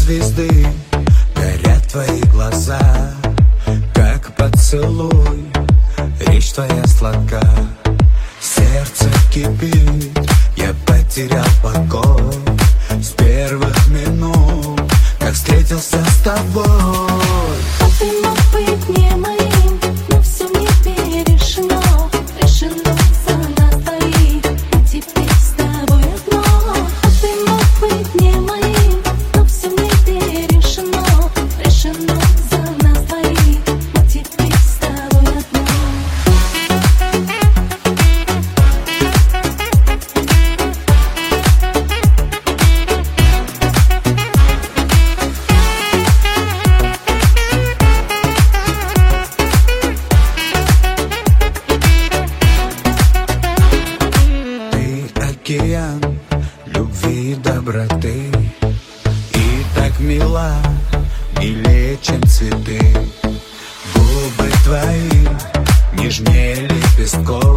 звезды, горят твои глаза, как поцелуй, речь твоя сладка. Сердце кипит, я потерял покой с первых минут, как встретился с тобой. А ты мог быть не моим, но все мне перешено, решено за нас двоих, а теперь с тобой одно. А ты мог быть не моим, но все мне перешено, решено за нас двоих, а теперь с тобой одно. Океан любви и доброты, и так мила, милее, чем цветы. Губы твои нежнее лепестков,